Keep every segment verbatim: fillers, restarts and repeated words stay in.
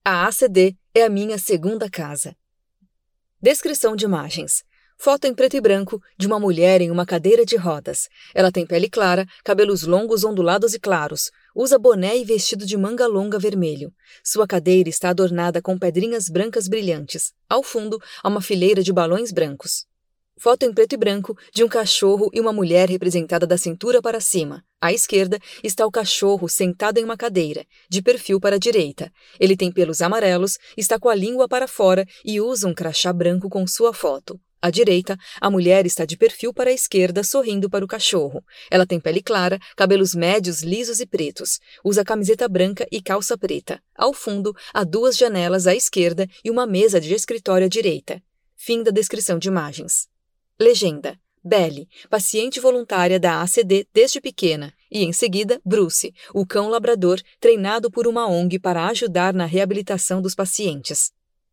A A C D é a minha segunda casa. Descrição de imagens. Foto em preto e branco de uma mulher em uma cadeira de rodas. Ela tem pele clara, cabelos longos, ondulados e claros. Usa boné e vestido de manga longa vermelho. Sua cadeira está adornada com pedrinhas brancas brilhantes. Ao fundo, há uma fileira de balões brancos. Foto em preto e branco de um cachorro e uma mulher representada da cintura para cima. À esquerda está o cachorro sentado em uma cadeira, de perfil para a direita. Ele tem pelos amarelos, está com a língua para fora e usa um crachá branco com sua foto. À direita, a mulher está de perfil para a esquerda, sorrindo para o cachorro. Ela tem pele clara, cabelos médios, lisos e pretos. Usa camiseta branca e calça preta. Ao fundo, há duas janelas à esquerda e uma mesa de escritório à direita. Fim da descrição de imagens. Legenda. Belly, paciente voluntária da A C D desde pequena. E, em seguida, Bruce, o cão labrador treinado por uma O N G para ajudar na reabilitação dos pacientes.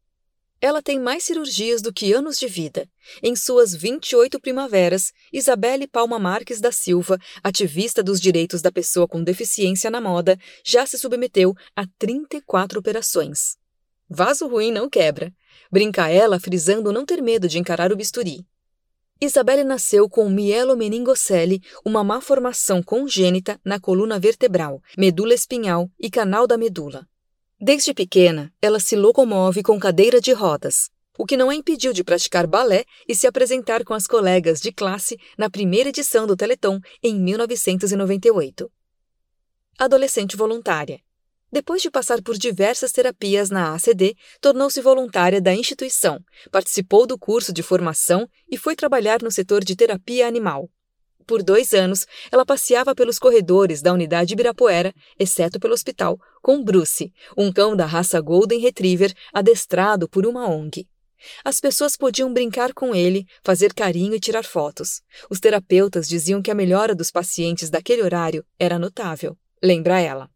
Ela tem mais cirurgias do que anos de vida. Em suas vinte e oito primaveras, Isabelle Palma Marques da Silva, ativista dos direitos da pessoa com deficiência na moda, já se submeteu a trinta e quatro operações. Vaso ruim não quebra. Brinca ela, frisando não ter medo de encarar o bisturi. Isabelle nasceu com mielomeningocele, uma má formação congênita na coluna vertebral, medula espinhal e canal da medula. Desde pequena, ela se locomove com cadeira de rodas, o que não a impediu de praticar balé e se apresentar com as colegas de classe na primeira edição do Teleton em mil novecentos e noventa e oito. Adolescente voluntária. Depois de passar por diversas terapias na A C D, tornou-se voluntária da instituição, participou do curso de formação e foi trabalhar no setor de terapia animal. Por dois anos, ela passeava pelos corredores da unidade Ibirapuera, exceto pelo hospital, com Bruce, um cão da raça Golden Retriever adestrado por uma O N G. As pessoas podiam brincar com ele, fazer carinho e tirar fotos. Os terapeutas diziam que a melhora dos pacientes daquele horário era notável. Lembra ela.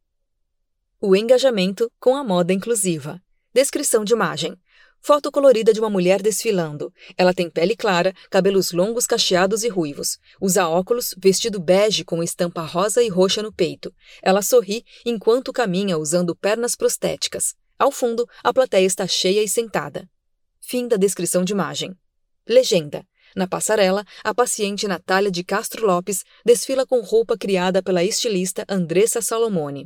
O engajamento com a moda inclusiva. Descrição de imagem. Foto colorida de uma mulher desfilando. Ela tem pele clara, cabelos longos cacheados e ruivos. Usa óculos, vestido bege com estampa rosa e roxa no peito. Ela sorri enquanto caminha usando pernas prostéticas. Ao fundo, a plateia está cheia e sentada. Fim da descrição de imagem. Legenda. Na passarela, a paciente Natália de Castro Lopes desfila com roupa criada pela estilista Andressa Salomone.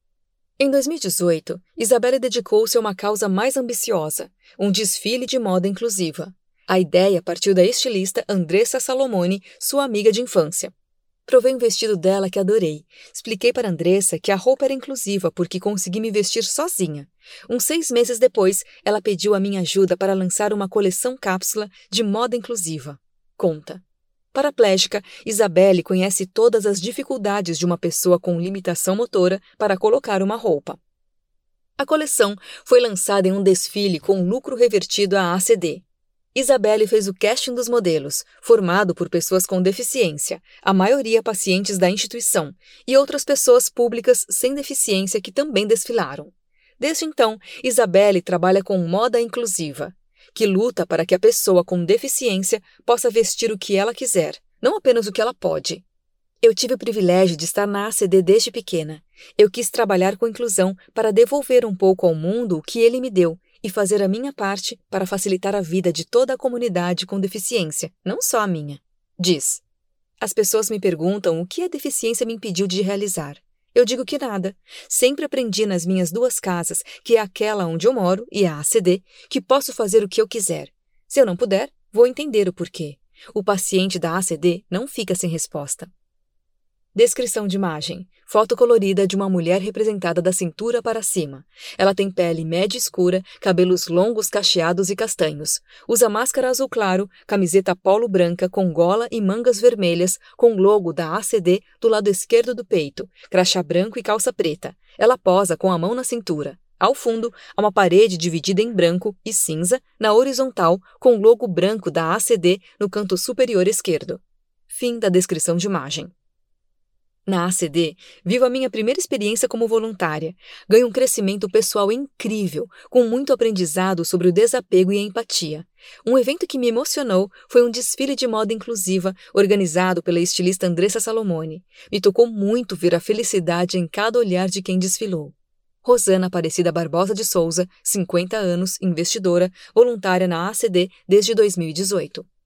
Em dois mil e dezoito, Isabelle dedicou-se a uma causa mais ambiciosa, um desfile de moda inclusiva. A ideia partiu da estilista Andressa Salomone, sua amiga de infância. Provei um vestido dela que adorei. Expliquei para Andressa que a roupa era inclusiva porque consegui me vestir sozinha. Uns seis meses depois, ela pediu a minha ajuda para lançar uma coleção cápsula de moda inclusiva. Conta. Paraplégica, Isabelle conhece todas as dificuldades de uma pessoa com limitação motora para colocar uma roupa. A coleção foi lançada em um desfile com lucro revertido à A C D. Isabelle fez o casting dos modelos, formado por pessoas com deficiência, a maioria pacientes da instituição, e outras pessoas públicas sem deficiência que também desfilaram. Desde então, Isabelle trabalha com moda inclusiva, que luta para que a pessoa com deficiência possa vestir o que ela quiser, não apenas o que ela pode. Eu tive o privilégio de estar na A C D desde pequena. Eu quis trabalhar com inclusão para devolver um pouco ao mundo o que ele me deu e fazer a minha parte para facilitar a vida de toda a comunidade com deficiência, não só a minha. Diz. As pessoas me perguntam o que a deficiência me impediu de realizar. Eu digo que nada. Sempre aprendi nas minhas duas casas, que é aquela onde eu moro e a A C D, que posso fazer o que eu quiser. Se eu não puder, vou entender o porquê. O paciente da A C D não fica sem resposta. Descrição de imagem. Foto colorida de uma mulher representada da cintura para cima. Ela tem pele média escura, cabelos longos cacheados e castanhos. Usa máscara azul claro, camiseta polo branca com gola e mangas vermelhas, com logo da A C D do lado esquerdo do peito, crachá branco e calça preta. Ela posa com a mão na cintura. Ao fundo, há uma parede dividida em branco e cinza, na horizontal, com logo branco da A C D no canto superior esquerdo. Fim da descrição de imagem. Na A C D, vivo a minha primeira experiência como voluntária. Ganho um crescimento pessoal incrível, com muito aprendizado sobre o desapego e a empatia. Um evento que me emocionou foi um desfile de moda inclusiva organizado pela estilista Andressa Salomone. Me tocou muito ver a felicidade em cada olhar de quem desfilou. Rosana Aparecida Barbosa de Souza, cinquenta anos, investidora, voluntária na A C D desde dois mil e dezoito.